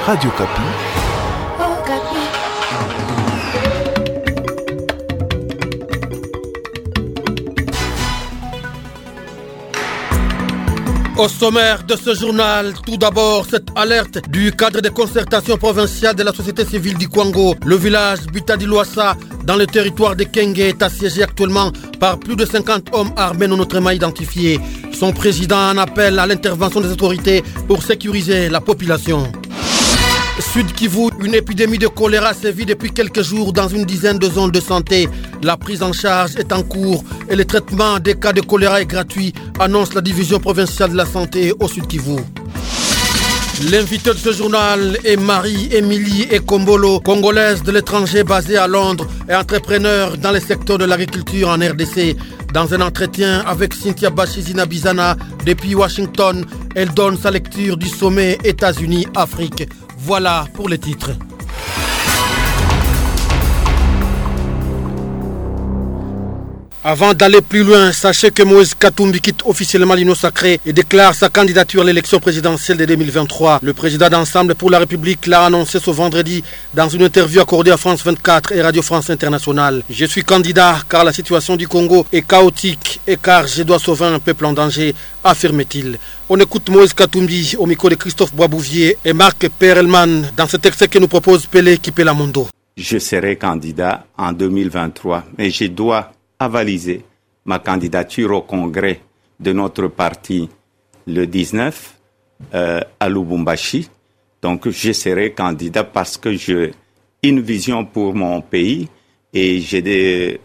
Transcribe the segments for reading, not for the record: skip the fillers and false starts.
Radio Kapi. Au sommaire de ce journal, tout d'abord cette alerte du cadre de concertation provinciale de la société civile du Kwango. Le village Bitadi-Luasa, dans le territoire de Kenge, est assiégé actuellement par plus de 50 hommes armés non autrement identifiés. Son président en appelle à l'intervention des autorités pour sécuriser la population. Sud Kivu, une épidémie de choléra sévit depuis quelques jours dans une dizaine de zones de santé. La prise en charge est en cours et le traitement des cas de choléra est gratuit, annonce la division provinciale de la santé au Sud Kivu. L'invité de ce journal est Marie-Émilie Ekombolo, congolaise de l'étranger basée à Londres et entrepreneur dans le secteur de l'agriculture en RDC. Dans un entretien avec Cynthia Bachizina Bizana depuis Washington, elle donne sa lecture du sommet États-Unis-Afrique. Voilà pour les titres. Avant d'aller plus loin, sachez que Moïse Katumbi quitte officiellement l'Union sacrée et déclare sa candidature à l'élection présidentielle de 2023. Le président d'Ensemble pour la République l'a annoncé ce vendredi dans une interview accordée à France 24 et Radio France Internationale. Je suis candidat car la situation du Congo est chaotique et car je dois sauver un peuple en danger, affirme-t-il. On écoute Moïse Katumbi au micro de Christophe Boisbouvier et Marc Perelman dans ce texte que nous propose Pelé Kipelamondo. Je serai candidat en 2023, mais je dois avaliser ma candidature au congrès de notre parti le 19 à Lubumbashi. Donc je serai candidat parce que j'ai une vision pour mon pays et j'ai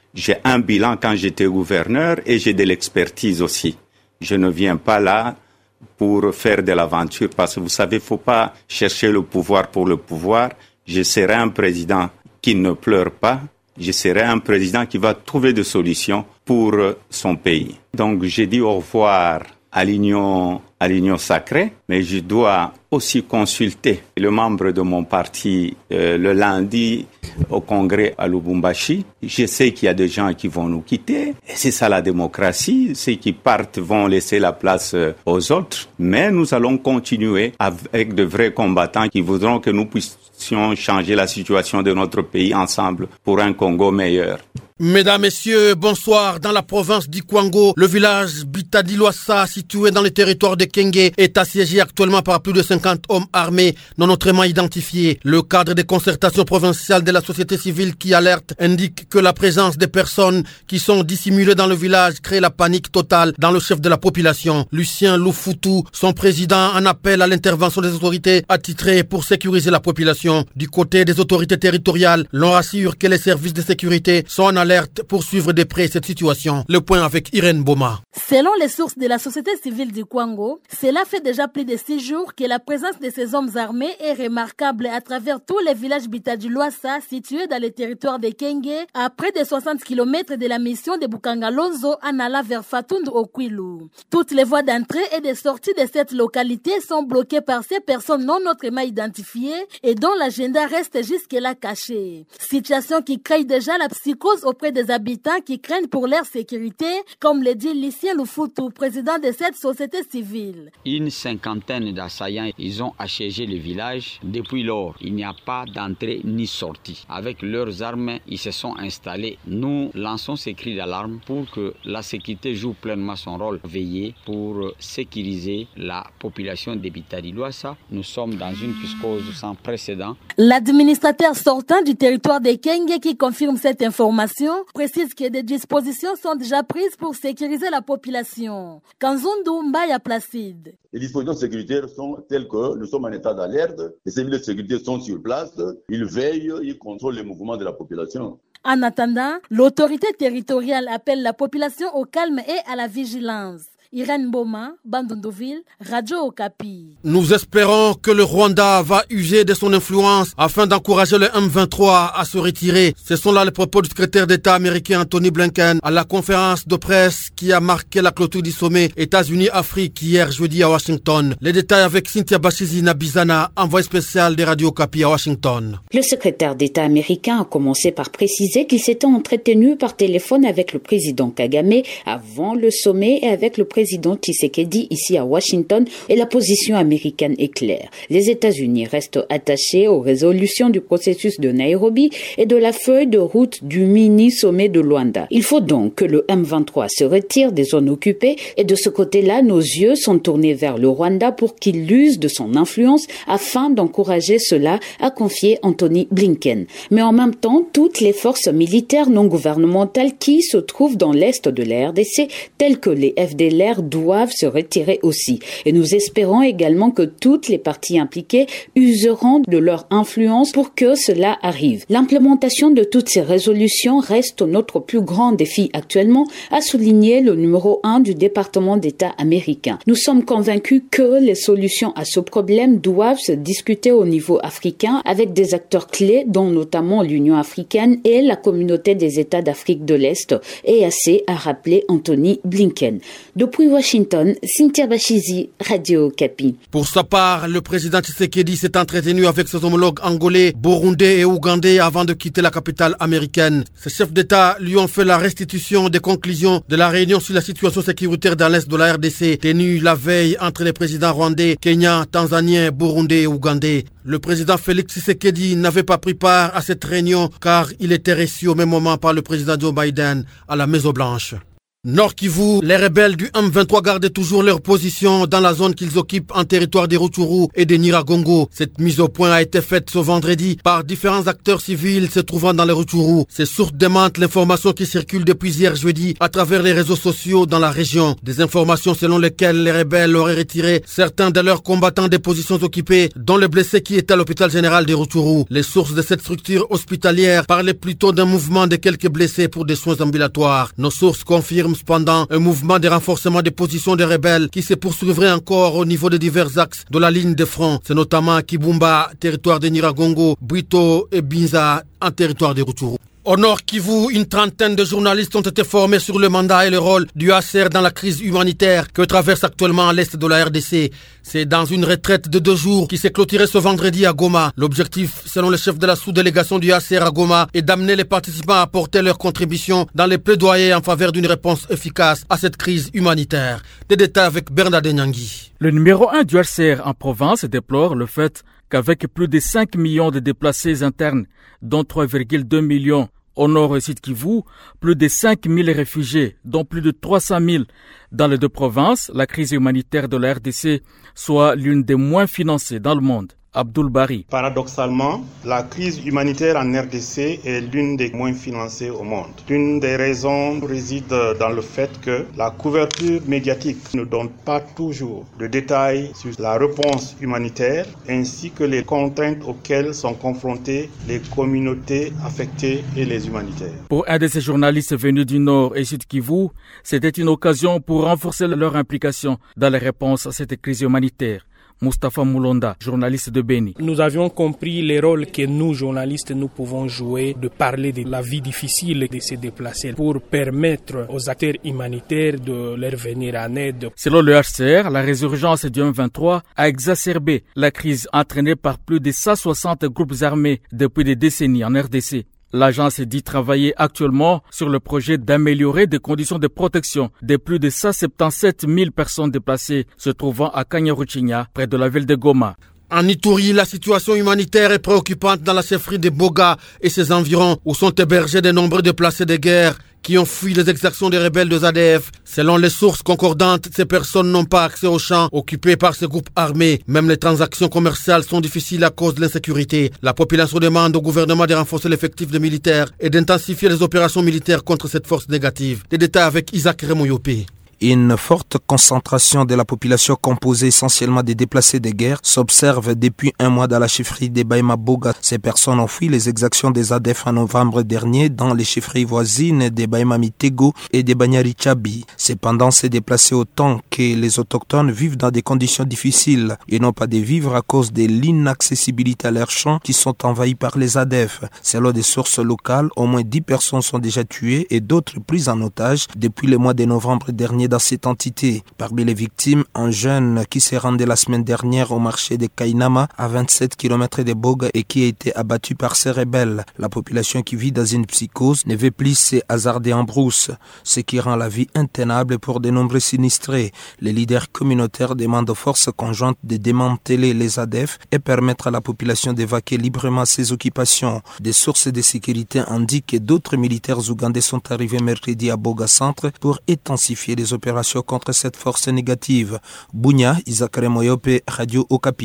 un bilan quand j'étais gouverneur et j'ai de l'expertise aussi. Je ne viens pas là pour faire de l'aventure parce que vous savez, il ne faut pas chercher le pouvoir pour le pouvoir. Je serai un président qui ne pleure pas. Je serai un président qui va trouver des solutions pour son pays. Donc, j'ai dit au revoir à l'Union sacrée, mais je dois aussi consulter le membre de mon parti le lundi au congrès à Lubumbashi. Je sais qu'il y a des gens qui vont nous quitter, et c'est ça la démocratie. Ceux qui partent vont laisser la place aux autres, mais nous allons continuer avec de vrais combattants qui voudront que nous puissions changer la situation de notre pays ensemble pour un Congo meilleur. Mesdames, Messieurs, bonsoir. Dans la province du Kwango, le village Bitadi-Luasa, situé dans le territoire de Kenge, est assiégé actuellement par plus de 50 hommes armés non autrement identifiés. Le cadre de concertation provinciale de la société civile qui alerte indique que la présence des personnes qui sont dissimulées dans le village crée la panique totale dans le chef de la population. Lucien Lufutu, son président, en appelle à l'intervention des autorités attitrées pour sécuriser la population. Du côté des autorités territoriales, l'on rassure que les services de sécurité sont en alerte pour suivre de près cette situation. Le point avec Irène Boma. Selon les sources de la société civile du Kwango, cela fait déjà plus de 6 jours que la présence de ces hommes armés est remarquable à travers tous les villages Bitadi-Luasa situés dans le territoire de Kenge, à près de 60 km de la mission de Bukangalonzo en allant vers Fatundu au Kwilu. Toutes les voies d'entrée et de sortie de cette localité sont bloquées par ces personnes non autrement identifiées et dont l'agenda reste jusque-là caché. Situation qui crée déjà la psychose auprès des habitants qui craignent pour leur sécurité, comme le dit Lucien Lufutu, président de cette société civile. Une cinquantaine d'assaillants, ils ont assiégé le village. Depuis lors, il n'y a pas d'entrée ni sortie. Avec leurs armes, ils se sont installés. Nous lançons ces cris d'alarme pour que la sécurité joue pleinement son rôle. Veiller pour sécuriser la population de Bitadi-Luasa. Nous sommes dans une psychose sans précédent. L'administrateur sortant du territoire de Kenge qui confirme cette information précise que des dispositions sont déjà prises pour sécuriser la population. Kanzundu Mbaya Placide. Les dispositions sécuritaires sont telles que nous sommes en état d'alerte. Les services de sécurité sont sur place. Ils veillent, ils contrôlent les mouvements de la population. En attendant, l'autorité territoriale appelle la population au calme et à la vigilance. Irène Boma, Bandunduville, Radio Okapi. Nous espérons que le Rwanda va user de son influence afin d'encourager le M23 à se retirer. Ce sont là les propos du secrétaire d'État américain Anthony Blinken à la conférence de presse qui a marqué la clôture du sommet États-Unis-Afrique hier jeudi à Washington. Les détails avec Cynthia Bachizina Bizana, envoyée spéciale de Radio Okapi à Washington. Le secrétaire d'État américain a commencé par préciser qu'il s'était entretenu par téléphone avec le président Kagame avant le sommet et avec le président président Tshisekedi ici à Washington et la position américaine est claire. Les États-Unis restent attachés aux résolutions du processus de Nairobi et de la feuille de route du mini-sommet de Luanda. Il faut donc que le M23 se retire des zones occupées et de ce côté-là, nos yeux sont tournés vers le Rwanda pour qu'il use de son influence afin d'encourager cela, a confié Anthony Blinken. Mais en même temps, toutes les forces militaires non gouvernementales qui se trouvent dans l'est de la RDC, telles que les FDLR, doivent se retirer aussi. Et nous espérons également que toutes les parties impliquées useront de leur influence pour que cela arrive. L'implémentation de toutes ces résolutions reste notre plus grand défi actuellement, a souligné le numéro 1 du département d'État américain. Nous sommes convaincus que les solutions à ce problème doivent se discuter au niveau africain avec des acteurs clés, dont notamment l'Union africaine et la communauté des États d'Afrique de l'Est, EAC, a rappelé Anthony Blinken. Depuis Washington, Cynthia Bachizi, Radio Okapi. Pour sa part, le président Tshisekedi s'est entretenu avec ses homologues angolais, burundais et ougandais avant de quitter la capitale américaine. Ces chefs d'État lui ont fait la restitution des conclusions de la réunion sur la situation sécuritaire dans l'Est de la RDC, tenue la veille entre les présidents rwandais, kenyans, tanzaniens, burundais et ougandais. Le président Félix Tshisekedi n'avait pas pris part à cette réunion car il était reçu au même moment par le président Joe Biden à la Maison-Blanche. Nord Kivu, les rebelles du M23 gardent toujours leur position dans la zone qu'ils occupent en territoire des Rutshuru et des Nyiragongo. Cette mise au point a été faite ce vendredi par différents acteurs civils se trouvant dans les Rutshuru. Ces sources démentent l'information qui circule depuis hier jeudi à travers les réseaux sociaux dans la région. Des informations selon lesquelles les rebelles auraient retiré certains de leurs combattants des positions occupées, dont le blessé qui était à l'hôpital général des Rutshuru. Les sources de cette structure hospitalière parlaient plutôt d'un mouvement de quelques blessés pour des soins ambulatoires. Nos sources confirment cependant un mouvement de renforcement des positions des rebelles qui se poursuivrait encore au niveau de divers axes de la ligne de front. C'est notamment à Kibumba, territoire de Nyiragongo, Bwito et Binza, en territoire de Rutshuru. Au Nord Kivu, une trentaine de journalistes ont été formés sur le mandat et le rôle du HCR dans la crise humanitaire que traverse actuellement l'Est de la RDC. C'est dans une retraite de 2 jours qui s'est clôturée ce vendredi à Goma. L'objectif, selon le chef de la sous-délégation du HCR à Goma, est d'amener les participants à apporter leur contribution dans les plaidoyers en faveur d'une réponse efficace à cette crise humanitaire. Des détails avec Bernard Nyangui. Le numéro 1 du HCR en province déplore le fait qu'avec plus de 5 millions de déplacés internes, dont 3,2 millions au nord et Sud Kivu, plus de 5 000 réfugiés, dont plus de 300 000 dans les 2 provinces, la crise humanitaire de la RDC soit l'une des moins financées dans le monde. Abdoul Bari. Paradoxalement, la crise humanitaire en RDC est l'une des moins financées au monde. L'une des raisons réside dans le fait que la couverture médiatique ne donne pas toujours de détails sur la réponse humanitaire ainsi que les contraintes auxquelles sont confrontées les communautés affectées et les humanitaires. Pour un de ces journalistes venus du Nord et Sud Kivu, c'était une occasion pour renforcer leur implication dans les réponses à cette crise humanitaire. Mustafa Moulonda, journaliste de Beni. Nous avions compris les rôles que nous, journalistes, nous pouvons jouer, de parler de la vie difficile de se déplacer pour permettre aux acteurs humanitaires de leur venir en aide. Selon le HCR, la résurgence du M23 a exacerbé la crise entraînée par plus de 160 groupes armés depuis des décennies en RDC. L'agence dit travailler actuellement sur le projet d'améliorer des conditions de protection de plus de 177 000 personnes déplacées se trouvant à Kanyaruchinya, près de la ville de Goma. En Ituri, la situation humanitaire est préoccupante dans la chefferie de Boga et ses environs, où sont hébergés de nombreux déplacés de guerre qui ont fui les exactions des rebelles de ZADF. Selon les sources concordantes, ces personnes n'ont pas accès aux champs occupés par ces groupes armés. Même les transactions commerciales sont difficiles à cause de l'insécurité. La population demande au gouvernement de renforcer l'effectif de militaires et d'intensifier les opérations militaires contre cette force négative. Des détails avec Isaac Remoyopé. Une forte concentration de la population composée essentiellement des déplacés de guerre s'observe depuis 1 mois dans la chefferie de Baïma Boga. Ces personnes ont fui les exactions des ADF en novembre dernier dans les chefferies voisines de Baïma Mitego et de Banyari Chabi. Cependant, ces déplacés autant que les autochtones vivent dans des conditions difficiles et n'ont pas de vivre à cause de l'inaccessibilité à leurs champs qui sont envahis par les ADF. Selon des sources locales, au moins 10 personnes sont déjà tuées et d'autres prises en otage depuis le mois de novembre dernier dans cette entité. Parmi les victimes, un jeune qui s'est rendu la semaine dernière au marché de Kainama à 27 km de Boga et qui a été abattu par ces rebelles. La population qui vit dans une psychose ne veut plus se hasarder en brousse, ce qui rend la vie intenable pour de nombreux sinistrés. Les leaders communautaires demandent aux forces conjointes de démanteler les ADF et permettre à la population d'évacuer librement ses occupations. Des sources de sécurité indiquent que d'autres militaires ougandais sont arrivés mercredi à Boga Centre pour intensifier les opérations contre cette force négative. Bunya, Isakare Moyope, Radio Okapi.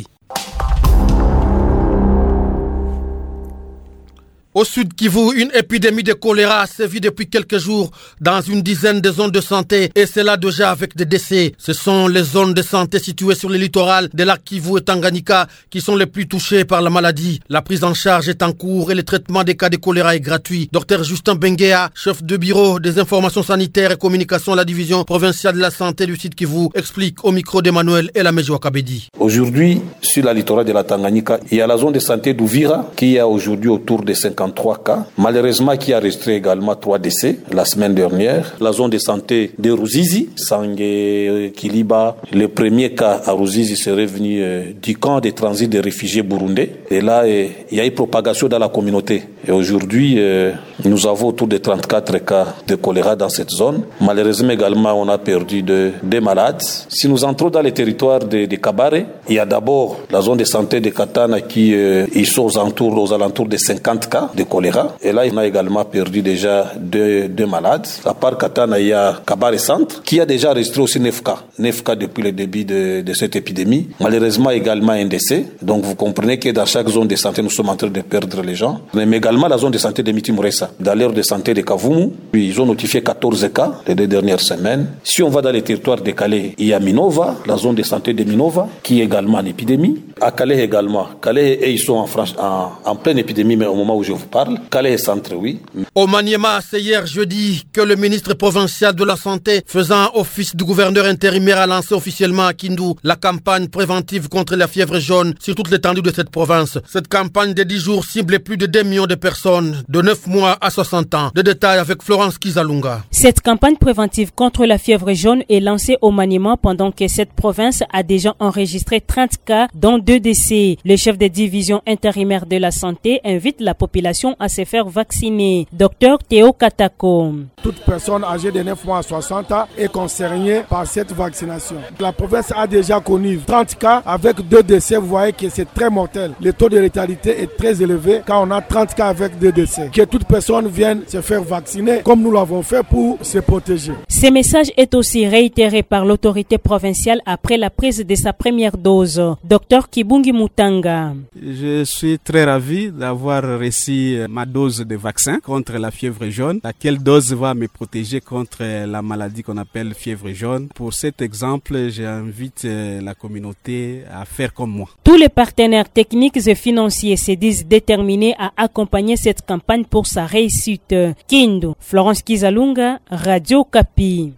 Au sud Kivu, une épidémie de choléra a sévi depuis quelques jours dans une dizaine de zones de santé et c'est là déjà avec des décès. Ce sont les zones de santé situées sur le littoral de lac Kivu et Tanganyika qui sont les plus touchées par la maladie. La prise en charge est en cours et le traitement des cas de choléra est gratuit. Dr Justin Benguea, chef de bureau des informations sanitaires et communications à la division provinciale de la santé du sud Kivu, explique au micro d'Emmanuel Elamejo Kabedi. Aujourd'hui, sur la littoral de la Tanganyika, il y a la zone de santé d'Ouvira qui a aujourd'hui autour de 53 cas. Malheureusement, qui a resté également 3 décès la semaine dernière. La zone de santé de Ruzizi, Sangue Kiliba. Le premier cas à Ruzizi serait venu du camp de transit des réfugiés burundais. Et là, il y a eu propagation dans la communauté. Et aujourd'hui, nous avons autour de 34 cas de choléra dans cette zone. Malheureusement également, on a perdu des malades. Si nous entrons dans les territoires de Kabare, il y a d'abord la zone de santé de Katana qui ils sont aux alentours de 50 cas de choléra. Et là, on a également perdu déjà deux malades. À part Katana, il y a Kabare Centre qui a déjà enregistré aussi 9 cas. 9 cas depuis le début de cette épidémie. Malheureusement également un décès. Donc vous comprenez que dans chaque zone de santé, nous sommes en train de perdre les gens. Mais également la zone de santé de Mitimuresa. Dans l'aire de santé de Kavumu, ils ont notifié 14 cas les 2 dernières semaines. Si on va dans les territoires de Calais, il y a Minova, la zone de santé de Minova, qui est également en épidémie. À Calais également. Calais, ils sont en pleine épidémie, mais au moment où je vous parle. Calais est centre, oui. Au Maniema, c'est hier jeudi que le ministre provincial de la Santé, faisant office de gouverneur intérimaire, a lancé officiellement à Kindu la campagne préventive contre la fièvre jaune sur toute l'étendue de cette province. Cette campagne de 10 jours cible plus de 2 millions de personnes de 9 mois à 60 ans. Des détails avec Florence Kizalunga. Cette campagne préventive contre la fièvre jaune est lancée au Maniema pendant que cette province a déjà enregistré 30 cas, dont 2 décès. Le chef de division intérimaire de la santé invite la population à se faire vacciner. Docteur Théo Katako. Toute personne âgée de 9 mois à 60 ans est concernée par cette vaccination. La province a déjà connu 30 cas avec 2 décès. Vous voyez que c'est très mortel. Le taux de létalité est très élevé quand on a 30 cas avec 2 décès. Que toute personne vienne se faire vacciner comme nous l'avons fait pour se protéger. Ce message est aussi réitéré par l'autorité provinciale après la prise de sa première dose. Docteur Kibungi Mutanga. Je suis très ravi d'avoir reçu ma dose de vaccin contre la fièvre jaune. Laquelle dose va me protéger contre la maladie qu'on appelle fièvre jaune. Pour cet exemple, j'invite la communauté à faire comme moi. Tous les partenaires techniques et financiers se disent déterminés à accompagner cette campagne pour sa réussite. Kindu, Florence Kizalunga, Radio Okapi.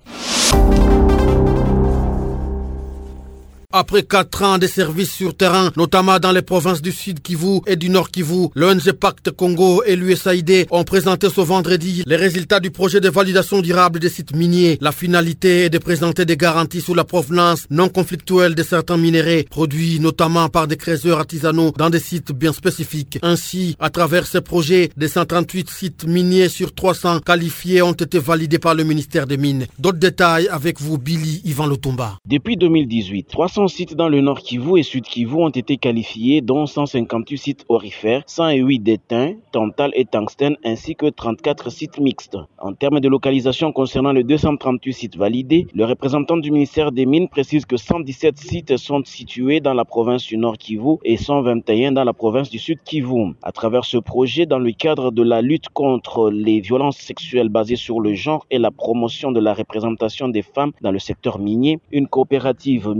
Après 4 ans de services sur terrain, notamment dans les provinces du Sud Kivu et du Nord Kivu, l'ONG Pacte Congo et l'USAID ont présenté ce vendredi les résultats du projet de validation durable des sites miniers. La finalité est de présenter des garanties sur la provenance non conflictuelle de certains minéraux, produits notamment par des creuseurs artisanaux dans des sites bien spécifiques. Ainsi, à travers ce projet, des 138 sites miniers sur 300 qualifiés ont été validés par le ministère des Mines. D'autres détails avec vous, Billy Ivan Lotumba. Depuis 2018, 300 sites dans le Nord Kivu et Sud Kivu ont été qualifiés, dont 158 sites aurifères, 108 d'étain, tantal et tungstène, ainsi que 34 sites mixtes. En termes de localisation concernant les 238 sites validés, le représentant du ministère des Mines précise que 117 sites sont situés dans la province du Nord Kivu et 121 dans la province du Sud Kivu. À travers ce projet, dans le cadre de la lutte contre les violences sexuelles basées sur le genre et la promotion de la représentation des femmes dans le secteur minier, une coopérative minière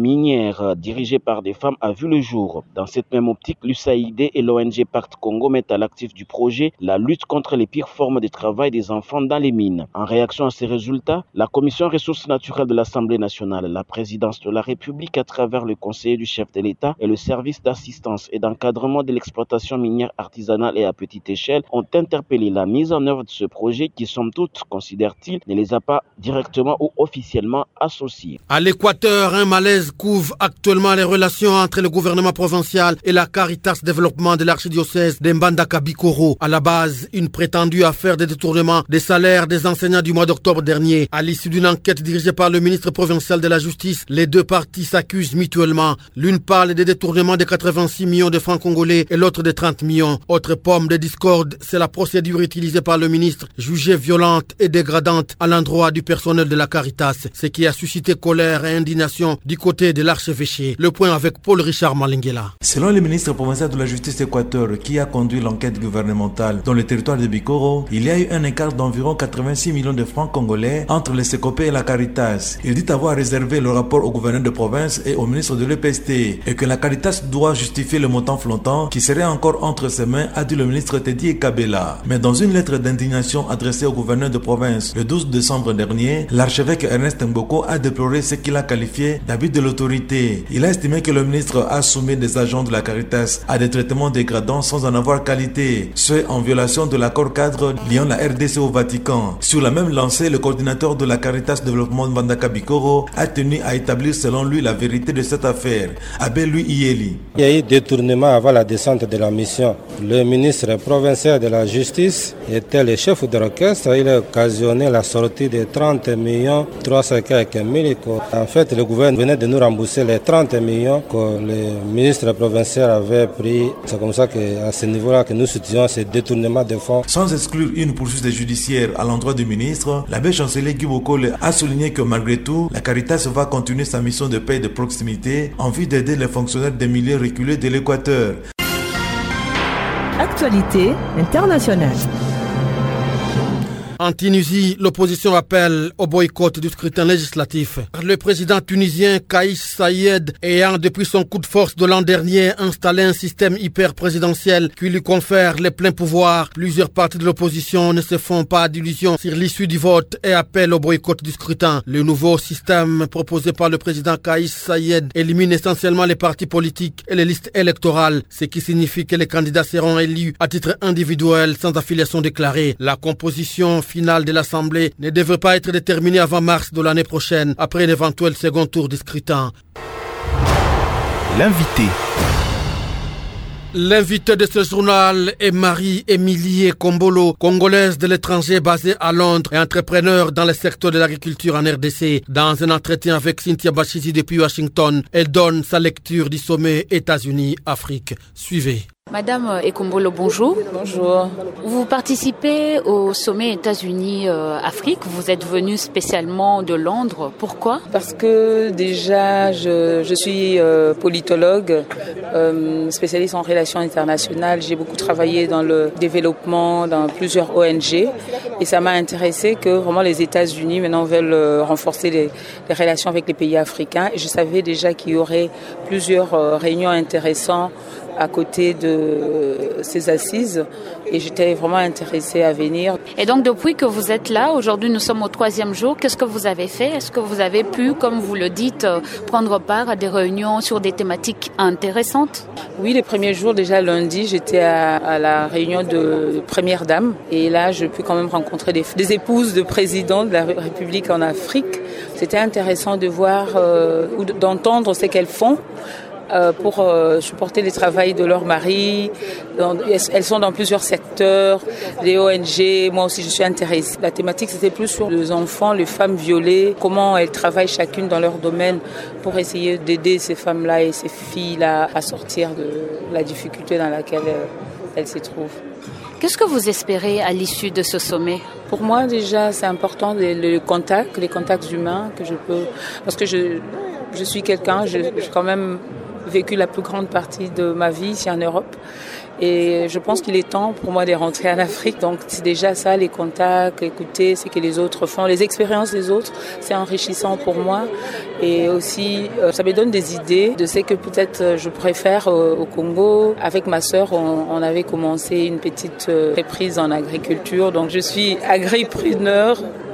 séminaire dirigé par des femmes a vu le jour. Dans cette même optique, l'USAID et l'ONG Pacte Congo mettent à l'actif du projet la lutte contre les pires formes de travail des enfants dans les mines. En réaction à ces résultats, la Commission ressources naturelles de l'Assemblée nationale, la présidence de la République à travers le conseiller du chef de l'État et le service d'assistance et d'encadrement de l'exploitation minière artisanale et à petite échelle ont interpellé la mise en œuvre de ce projet qui, somme toute, considère-t-il, ne les a pas directement ou officiellement associés. À l'Équateur, un malaise couvre actuellement les relations entre le gouvernement provincial et la Caritas Développement de l'archidiocèse d'Mbandaka-Bikoro. À la base, une prétendue affaire de détournement des salaires des enseignants du mois d'octobre dernier. À l'issue d'une enquête dirigée par le ministre provincial de la Justice, les deux parties s'accusent mutuellement. L'une parle des détournements de 86 millions de francs congolais et l'autre de 30 millions. Autre pomme de discorde, c'est la procédure utilisée par le ministre, jugée violente et dégradante à l'endroit du personnel de la Caritas, ce qui a suscité colère et indignation du côté de l'archevêché. Le point avec Paul-Richard Malingela. Selon le ministre provincial de la Justice Équateur qui a conduit l'enquête gouvernementale dans le territoire de Bikoro, il y a eu un écart d'environ 86 millions de francs congolais entre le Secopé et la Caritas. Il dit avoir réservé le rapport au gouverneur de province et au ministre de l'EPST et que la Caritas doit justifier le montant flottant qui serait encore entre ses mains, a dit le ministre Teddy Kabela. Mais dans une lettre d'indignation adressée au gouverneur de province le 12 décembre dernier, l'archevêque Ernest Mboko a déploré ce qu'il a qualifié d'abus de l'autorité. Il a estimé que le ministre a soumis des agents de la Caritas à des traitements dégradants sans en avoir qualité, ce en violation de l'accord cadre liant la RDC au Vatican. Sur la même lancée, le coordinateur de la Caritas Développement de Mbandaka-Bikoro a tenu à établir selon lui la vérité de cette affaire. Abel Iyeli. Il y a eu détournement avant la descente de la mission. Le ministre provincial de la Justice était le chef d'orchestre. Il a occasionné la sortie de 30 millions 300 quelques mille. En fait, le gouvernement venait de nous rembourser les 30 millions que le ministre provincial avait pris. C'est comme ça qu'à ce niveau-là que nous soutenons ce détournement de fonds. Sans exclure une poursuite judiciaire à l'endroit du ministre, l'abbé chancelier Guy Bokole a souligné que malgré tout, la Caritas va continuer sa mission de paix et de proximité en vue d'aider les fonctionnaires des milieux reculés de l'Équateur. Actualité internationale. En Tunisie, l'opposition appelle au boycott du scrutin législatif. Le président tunisien Kais Saied, ayant depuis son coup de force de l'an dernier installé un système hyper-présidentiel qui lui confère les pleins pouvoirs, plusieurs partis de l'opposition ne se font pas d'illusions sur l'issue du vote et appellent au boycott du scrutin. Le nouveau système proposé par le président Kais Saied élimine essentiellement les partis politiques et les listes électorales, ce qui signifie que les candidats seront élus à titre individuel sans affiliation déclarée. La composition finale de l'Assemblée ne devrait pas être déterminée avant mars de l'année prochaine, après un éventuel second tour du scrutin. L'invité de ce journal est Marie-Émilie Kombolo, congolaise de l'étranger basée à Londres et entrepreneur dans le secteur de l'agriculture en RDC. Dans un entretien avec Cynthia Bachizi depuis Washington, elle donne sa lecture du sommet États-Unis-Afrique. Suivez. Madame Ekombolo, bonjour. Bonjour. Vous participez au sommet États-Unis-Afrique. Vous êtes venu spécialement de Londres. Pourquoi? Parce que déjà, je suis politologue, spécialiste en relations internationales. J'ai beaucoup travaillé dans le développement, dans plusieurs ONG. Et ça m'a intéressé que vraiment les États-Unis maintenant veulent renforcer les relations avec les pays africains. Et je savais déjà qu'il y aurait plusieurs réunions intéressantes à côté de ces assises et j'étais vraiment intéressée à venir. Et donc depuis que vous êtes là, aujourd'hui nous sommes au 3e jour, qu'est-ce que vous avez fait? Est-ce que vous avez pu, comme vous le dites, prendre part à des réunions sur des thématiques intéressantes? Oui, les premiers jours, déjà lundi, j'étais à la réunion de Première Dame et là je peux quand même rencontrer des épouses de présidents de la République en Afrique. C'était intéressant de voir ou d'entendre ce qu'elles font pour supporter le travail de leur mari. Elles sont dans plusieurs secteurs, les ONG, moi aussi je suis intéressée. La thématique c'était plus sur les enfants, les femmes violées, comment elles travaillent chacune dans leur domaine pour essayer d'aider ces femmes-là et ces filles-là à sortir de la difficulté dans laquelle elles se trouvent. Qu'est-ce que vous espérez à l'issue de ce sommet? Pour moi déjà c'est important les contacts humains que je peux, parce que je suis quelqu'un, quand même vécu la plus grande partie de ma vie ici en Europe. Et je pense qu'il est temps pour moi de rentrer en Afrique. Donc c'est déjà ça, les contacts, écouter ce que les autres font, les expériences des autres, c'est enrichissant pour moi. Et aussi, ça me donne des idées de ce que peut-être je pourrais faire au Congo. Avec ma sœur, on avait commencé une petite reprise en agriculture. Donc je suis agripreneur.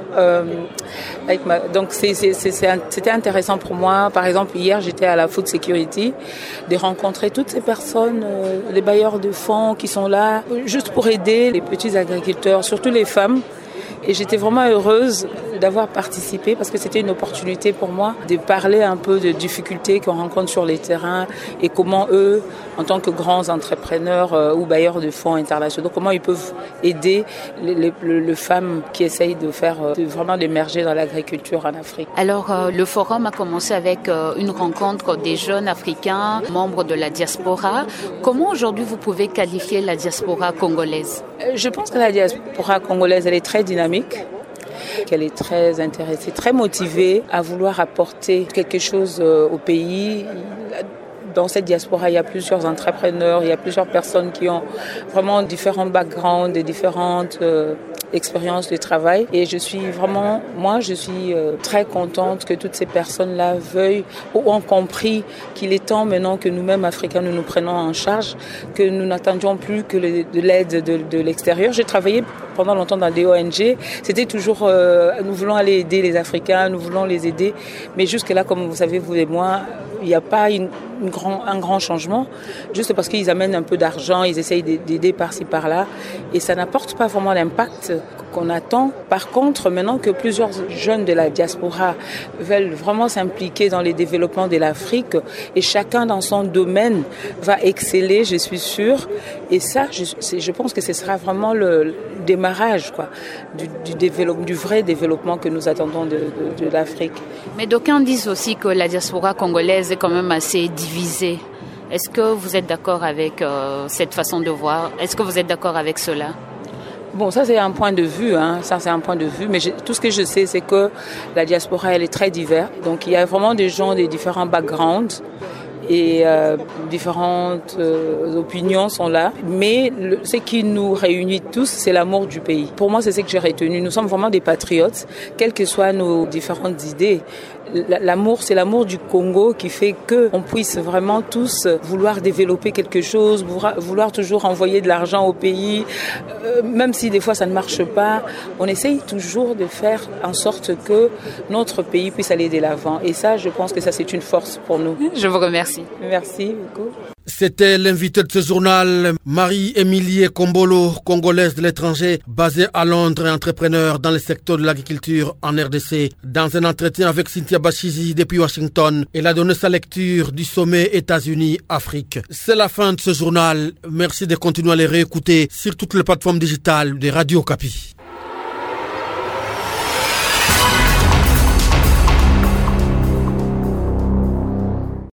Donc c'était intéressant pour moi. Par exemple, hier, j'étais à la Food Security, de rencontrer toutes ces personnes, les bailleurs de fonds qui sont là, juste pour aider les petits agriculteurs, surtout les femmes. Et j'étais vraiment heureuse d'avoir participé parce que c'était une opportunité pour moi de parler un peu de difficultés qu'on rencontre sur les terrains et comment eux, en tant que grands entrepreneurs ou bailleurs de fonds internationaux, comment ils peuvent aider les femmes qui essayent de faire vraiment d'émerger dans l'agriculture en Afrique. Alors, le forum a commencé avec une rencontre des jeunes Africains, membres de la diaspora. Comment aujourd'hui vous pouvez qualifier la diaspora congolaise? Je pense que la diaspora congolaise, elle est très dynamique, qu'elle est très intéressée, très motivée à vouloir apporter quelque chose au pays. Dans cette diaspora, il y a plusieurs entrepreneurs, il y a plusieurs personnes qui ont vraiment différents backgrounds et différentes expériences de travail. Et je suis très contente que toutes ces personnes-là veuillent ou ont compris qu'il est temps maintenant que nous-mêmes, Africains, nous prenons en charge, que nous n'attendions plus que de l'aide de l'extérieur. J'ai travaillé pendant longtemps dans des ONG. C'était toujours, nous voulons aller aider les Africains, nous voulons les aider. Mais jusque-là, comme vous savez, vous et moi, il n'y a pas un grand changement, juste parce qu'ils amènent un peu d'argent, ils essayent d'aider par-ci, par-là, et ça n'apporte pas vraiment l'impact qu'on attend. Par contre, maintenant que plusieurs jeunes de la diaspora veulent vraiment s'impliquer dans les développements de l'Afrique, et chacun dans son domaine va exceller, je suis sûre, et ça, je pense que ce sera vraiment le démarrage du vrai développement que nous attendons de l'Afrique. Mais d'aucuns disent aussi que la diaspora congolaise est quand même assez divisée. Est-ce que vous êtes d'accord avec cette façon de voir? Est-ce que vous êtes d'accord avec cela? Bon, ça c'est un point de vue, mais tout ce que je sais, c'est que la diaspora, elle est très diverse. Donc il y a vraiment des gens de différents backgrounds et différentes opinions sont là. Mais ce qui nous réunit tous, c'est l'amour du pays. Pour moi, c'est ce que j'ai retenu. Nous sommes vraiment des patriotes, quelles que soient nos différentes idées. L'amour, c'est l'amour du Congo qui fait qu'on puisse vraiment tous vouloir développer quelque chose, vouloir toujours envoyer de l'argent au pays, même si des fois ça ne marche pas. On essaye toujours de faire en sorte que notre pays puisse aller de l'avant. Et ça, je pense que ça, c'est une force pour nous. Je vous remercie. Merci beaucoup. C'était l'invité de ce journal, Marie-Émilie Kombolo, congolaise de l'étranger, basée à Londres et entrepreneur dans le secteur de l'agriculture en RDC. Dans un entretien avec Cynthia Bachizi depuis Washington, elle a donné sa lecture du sommet États-Unis-Afrique. C'est la fin de ce journal. Merci de continuer à les réécouter sur toutes les plateformes digitales de Radio Okapi.